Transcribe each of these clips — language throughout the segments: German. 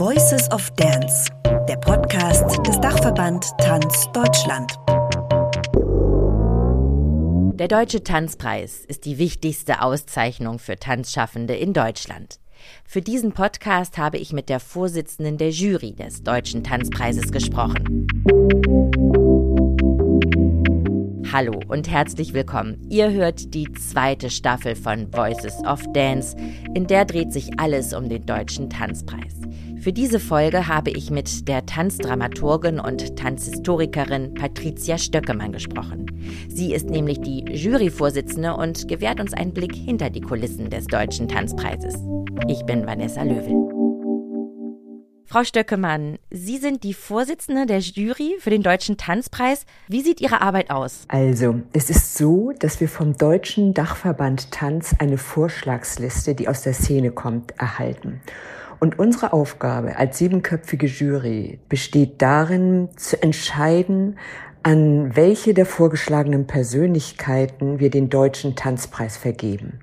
Voices of Dance, der Podcast des Dachverband Tanz Deutschland. Der Deutsche Tanzpreis ist die wichtigste Auszeichnung für Tanzschaffende in Deutschland. Für diesen Podcast habe ich mit der Vorsitzenden der Jury des Deutschen Tanzpreises gesprochen. Hallo und herzlich willkommen. Ihr hört die zweite Staffel von Voices of Dance. In der dreht sich alles um den Deutschen Tanzpreis. Für diese Folge habe ich mit der Tanzdramaturgin und Tanzhistorikerin Patricia Stöckemann gesprochen. Sie ist nämlich die Juryvorsitzende und gewährt uns einen Blick hinter die Kulissen des Deutschen Tanzpreises. Ich bin Vanessa Löwel. Frau Stöckemann, Sie sind die Vorsitzende der Jury für den Deutschen Tanzpreis. Wie sieht Ihre Arbeit aus? Also, es ist so, dass wir vom Deutschen Dachverband Tanz eine Vorschlagsliste, die aus der Szene kommt, erhalten. Und unsere Aufgabe als 7-köpfige Jury besteht darin, zu entscheiden, an welche der vorgeschlagenen Persönlichkeiten wir den Deutschen Tanzpreis vergeben.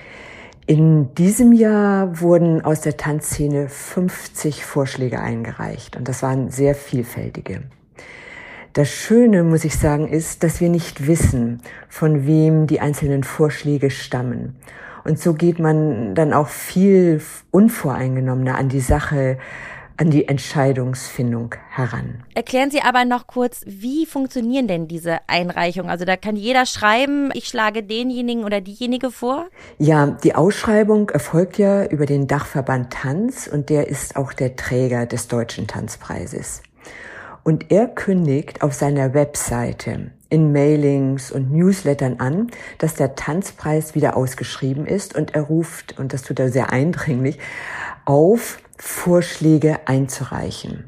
In diesem Jahr wurden aus der Tanzszene 50 Vorschläge eingereicht und das waren sehr vielfältige. Das Schöne, muss ich sagen, ist, dass wir nicht wissen, von wem die einzelnen Vorschläge stammen. Und so geht man dann auch viel unvoreingenommener an die Sache, an die Entscheidungsfindung heran. Erklären Sie aber noch kurz, wie funktionieren denn diese Einreichungen? Also da kann jeder schreiben, ich schlage denjenigen oder diejenige vor? Ja, die Ausschreibung erfolgt ja über den Dachverband Tanz und der ist auch der Träger des Deutschen Tanzpreises. Und er kündigt auf seiner Webseite in Mailings und Newslettern an, dass der Tanzpreis wieder ausgeschrieben ist und er ruft, und das tut er sehr eindringlich, auf, Vorschläge einzureichen.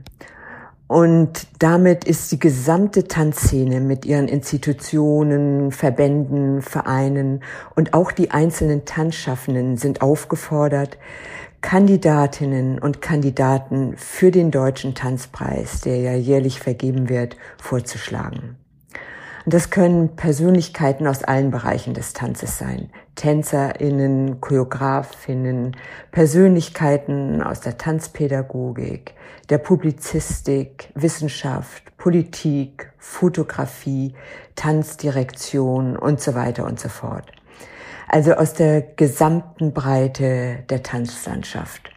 Und damit ist die gesamte Tanzszene mit ihren Institutionen, Verbänden, Vereinen und auch die einzelnen Tanzschaffenden sind aufgefordert, Kandidatinnen und Kandidaten für den Deutschen Tanzpreis, der ja jährlich vergeben wird, vorzuschlagen. Und das können Persönlichkeiten aus allen Bereichen des Tanzes sein. TänzerInnen, ChoreografInnen, Persönlichkeiten aus der Tanzpädagogik, der Publizistik, Wissenschaft, Politik, Fotografie, Tanzdirektion und so weiter und so fort. Also aus der gesamten Breite der Tanzlandschaft.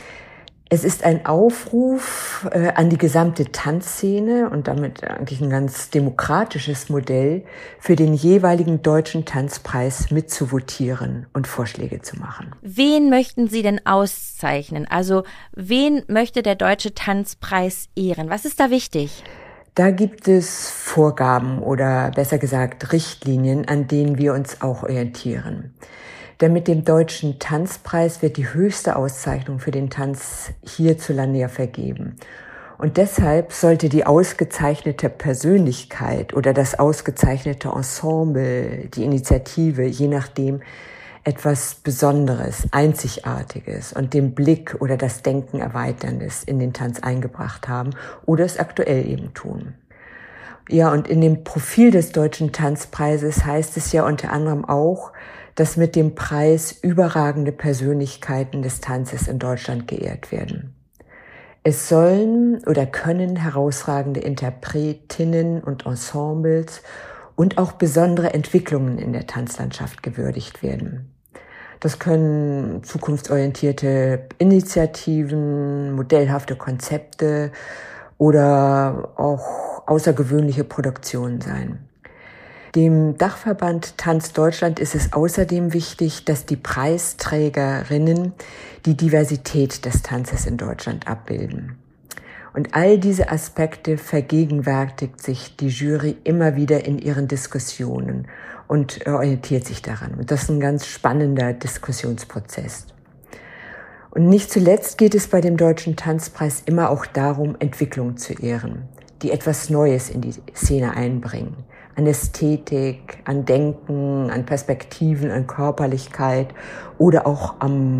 Es ist ein Aufruf an die gesamte Tanzszene und damit eigentlich ein ganz demokratisches Modell, für den jeweiligen Deutschen Tanzpreis mitzuvotieren und Vorschläge zu machen. Wen möchten Sie denn auszeichnen? Also wen möchte der Deutsche Tanzpreis ehren? Was ist da wichtig? Da gibt es Vorgaben oder besser gesagt Richtlinien, an denen wir uns auch orientieren. Denn mit dem Deutschen Tanzpreis wird die höchste Auszeichnung für den Tanz hierzulande ja vergeben. Und deshalb sollte die ausgezeichnete Persönlichkeit oder das ausgezeichnete Ensemble, die Initiative, je nachdem, etwas Besonderes, Einzigartiges und den Blick oder das Denken Erweiterndes in den Tanz eingebracht haben oder es aktuell eben tun. Ja, und in dem Profil des Deutschen Tanzpreises heißt es ja unter anderem auch, dass mit dem Preis überragende Persönlichkeiten des Tanzes in Deutschland geehrt werden. Es sollen oder können herausragende Interpretinnen und Ensembles und auch besondere Entwicklungen in der Tanzlandschaft gewürdigt werden. Das können zukunftsorientierte Initiativen, modellhafte Konzepte oder auch außergewöhnliche Produktionen sein. Dem Dachverband Tanz Deutschland ist es außerdem wichtig, dass die Preisträgerinnen die Diversität des Tanzes in Deutschland abbilden. Und all diese Aspekte vergegenwärtigt sich die Jury immer wieder in ihren Diskussionen und orientiert sich daran. Und das ist ein ganz spannender Diskussionsprozess. Und nicht zuletzt geht es bei dem Deutschen Tanzpreis immer auch darum, Entwicklung zu ehren, die etwas Neues in die Szene einbringen. An Ästhetik, an Denken, an Perspektiven, an Körperlichkeit oder auch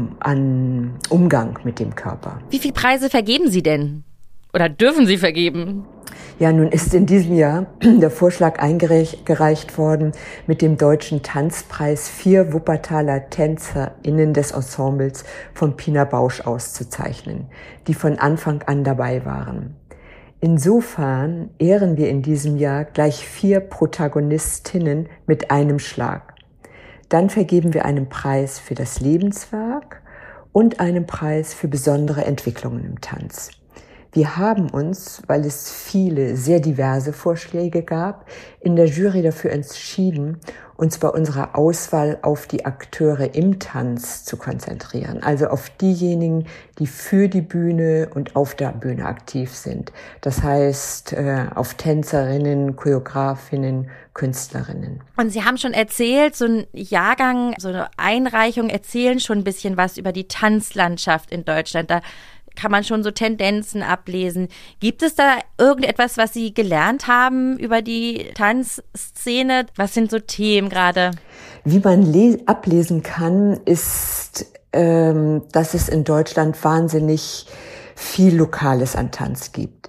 an Umgang mit dem Körper. Wie viele Preise vergeben Sie denn? Oder dürfen Sie vergeben? Ja, nun ist in diesem Jahr der Vorschlag eingereicht worden, mit dem Deutschen Tanzpreis 4 Wuppertaler TänzerInnen des Ensembles von Pina Bausch auszuzeichnen, die von Anfang an dabei waren. Insofern ehren wir in diesem Jahr gleich 4 Protagonistinnen mit einem Schlag. Dann vergeben wir einen Preis für das Lebenswerk und einen Preis für besondere Entwicklungen im Tanz. Wir haben uns, weil es viele, sehr diverse Vorschläge gab, in der Jury dafür entschieden, uns bei unserer Auswahl auf die Akteure im Tanz zu konzentrieren. Also auf diejenigen, die für die Bühne und auf der Bühne aktiv sind. Das heißt, auf Tänzerinnen, Choreografinnen, Künstlerinnen. Und Sie haben schon erzählt, so ein Jahrgang, so eine Einreichung erzählen schon ein bisschen was über die Tanzlandschaft in Deutschland. Da kann man schon so Tendenzen ablesen. Gibt es da irgendetwas, was Sie gelernt haben über die Tanzszene? Was sind so Themen gerade? Wie man ablesen kann, ist, dass es in Deutschland wahnsinnig viel Lokales an Tanz gibt.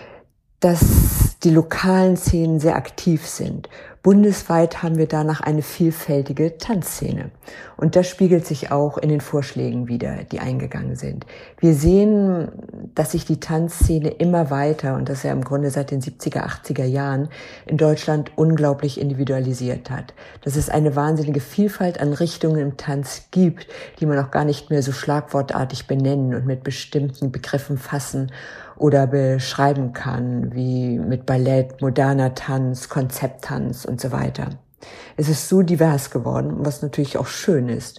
Dass die lokalen Szenen sehr aktiv sind. Bundesweit haben wir danach eine vielfältige Tanzszene. Und das spiegelt sich auch in den Vorschlägen wider, die eingegangen sind. Wir sehen, dass sich die Tanzszene immer weiter, und das ja im Grunde seit den 70er, 80er Jahren, in Deutschland unglaublich individualisiert hat. Dass es eine wahnsinnige Vielfalt an Richtungen im Tanz gibt, die man auch gar nicht mehr so schlagwortartig benennen und mit bestimmten Begriffen fassen oder beschreiben kann, wie mit Ballett, moderner Tanz, Konzepttanz und so weiter. Es ist so divers geworden, was natürlich auch schön ist.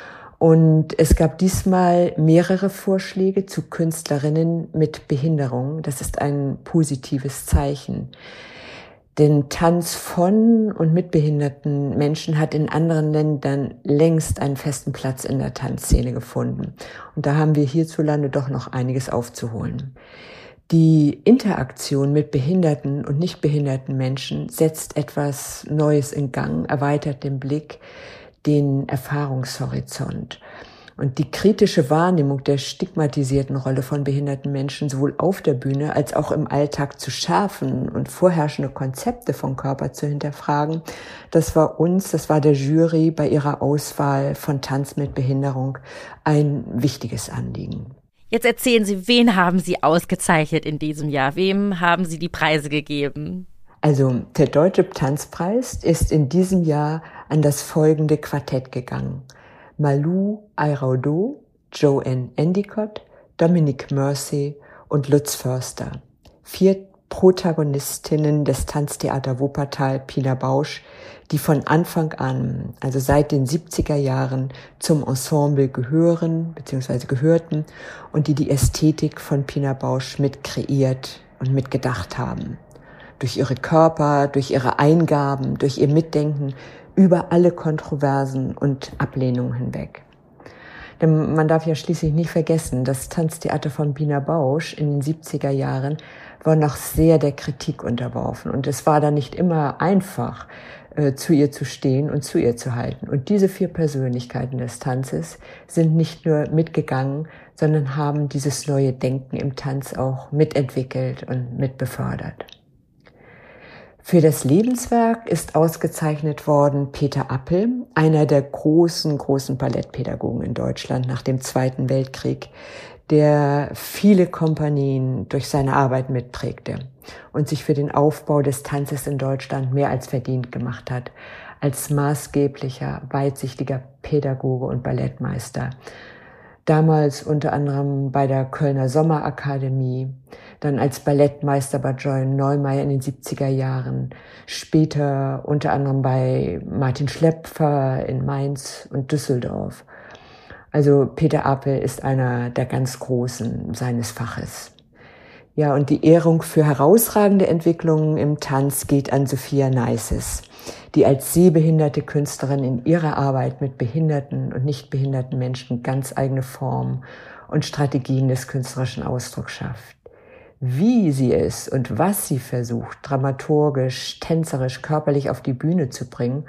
Und es gab diesmal mehrere Vorschläge zu Künstlerinnen mit Behinderung. Das ist ein positives Zeichen. Denn Tanz von und mit behinderten Menschen hat in anderen Ländern längst einen festen Platz in der Tanzszene gefunden. Und da haben wir hierzulande doch noch einiges aufzuholen. Die Interaktion mit behinderten und nicht behinderten Menschen setzt etwas Neues in Gang, erweitert den Blick, den Erfahrungshorizont. Und die kritische Wahrnehmung der stigmatisierten Rolle von behinderten Menschen sowohl auf der Bühne als auch im Alltag zu schärfen und vorherrschende Konzepte vom Körper zu hinterfragen, das war der Jury bei ihrer Auswahl von Tanz mit Behinderung ein wichtiges Anliegen. Jetzt erzählen Sie, wen haben Sie ausgezeichnet in diesem Jahr? Wem haben Sie die Preise gegeben? Also der Deutsche Tanzpreis ist in diesem Jahr an das folgende Quartett gegangen. Malou Ayraudot, Joanne Endicott, Dominic Mercy und Lutz Förster. 4 Protagonistinnen des Tanztheater Wuppertal, Pina Bausch, die von Anfang an, also seit den 70er Jahren, zum Ensemble gehören bzw. gehörten und die Ästhetik von Pina Bausch mit kreiert und mitgedacht haben. Durch ihre Körper, durch ihre Eingaben, durch ihr Mitdenken über alle Kontroversen und Ablehnungen hinweg. Denn man darf ja schließlich nicht vergessen, das Tanztheater von Pina Bausch in den 70er Jahren war noch sehr der Kritik unterworfen. Und es war dann nicht immer einfach, zu ihr zu stehen und zu ihr zu halten. Und diese 4 Persönlichkeiten des Tanzes sind nicht nur mitgegangen, sondern haben dieses neue Denken im Tanz auch mitentwickelt und mitbefördert. Für das Lebenswerk ist ausgezeichnet worden Peter Appel, einer der großen Ballettpädagogen in Deutschland nach dem Zweiten Weltkrieg, der viele Kompanien durch seine Arbeit mitprägte und sich für den Aufbau des Tanzes in Deutschland mehr als verdient gemacht hat, als maßgeblicher, weitsichtiger Pädagoge und Ballettmeister. Damals unter anderem bei der Kölner Sommerakademie, dann als Ballettmeister bei Joan Neumeier in den 70er Jahren, später unter anderem bei Martin Schlepfer in Mainz und Düsseldorf. Also Peter Appel ist einer der ganz Großen seines Faches. Ja, und die Ehrung für herausragende Entwicklungen im Tanz geht an Sophia Neisses, die als sehbehinderte Künstlerin in ihrer Arbeit mit behinderten und nicht behinderten Menschen ganz eigene Formen und Strategien des künstlerischen Ausdrucks schafft. Wie sie es und was sie versucht, dramaturgisch, tänzerisch, körperlich auf die Bühne zu bringen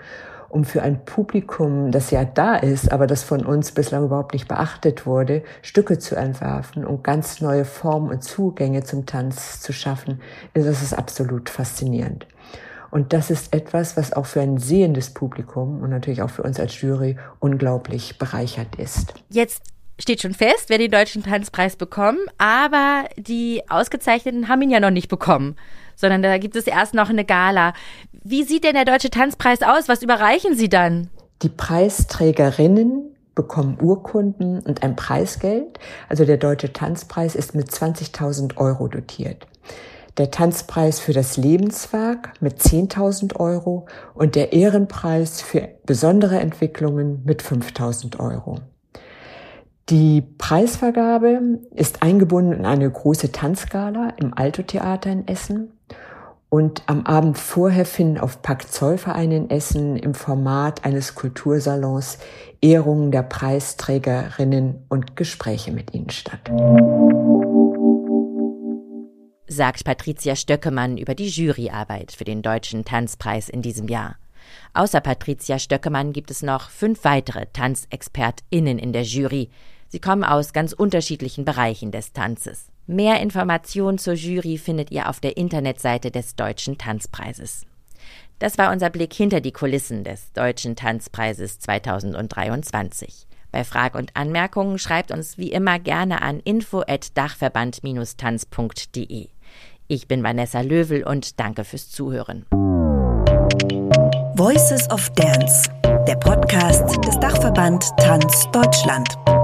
um für ein Publikum, das ja da ist, aber das von uns bislang überhaupt nicht beachtet wurde, Stücke zu entwerfen und ganz neue Formen und Zugänge zum Tanz zu schaffen, das ist absolut faszinierend. Und das ist etwas, was auch für ein sehendes Publikum und natürlich auch für uns als Jury unglaublich bereichert ist. Jetzt steht schon fest, wer den Deutschen Tanzpreis bekommt, aber die Ausgezeichneten haben ihn ja noch nicht bekommen, sondern da gibt es erst noch eine Gala. Wie sieht denn der Deutsche Tanzpreis aus? Was überreichen Sie dann? Die Preisträgerinnen bekommen Urkunden und ein Preisgeld. Also der Deutsche Tanzpreis ist mit 20.000 € dotiert. Der Tanzpreis für das Lebenswerk mit 10.000 € und der Ehrenpreis für besondere Entwicklungen mit 5.000 €. Die Preisvergabe ist eingebunden in eine große Tanzgala im Alto-Theater in Essen. Und am Abend vorher finden auf Pack-Zollverein in Essen im Format eines Kultursalons Ehrungen der Preisträgerinnen und Gespräche mit ihnen statt. Sagt Patricia Stöckemann über die Juryarbeit für den Deutschen Tanzpreis in diesem Jahr. Außer Patricia Stöckemann gibt es noch 5 weitere TanzexpertInnen in der Jury. Sie kommen aus ganz unterschiedlichen Bereichen des Tanzes. Mehr Informationen zur Jury findet ihr auf der Internetseite des Deutschen Tanzpreises. Das war unser Blick hinter die Kulissen des Deutschen Tanzpreises 2023. Bei Fragen und Anmerkungen schreibt uns wie immer gerne an info@dachverband-tanz.de. Ich bin Vanessa Löwel und danke fürs Zuhören. Voices of Dance, der Podcast des Dachverband Tanz Deutschland.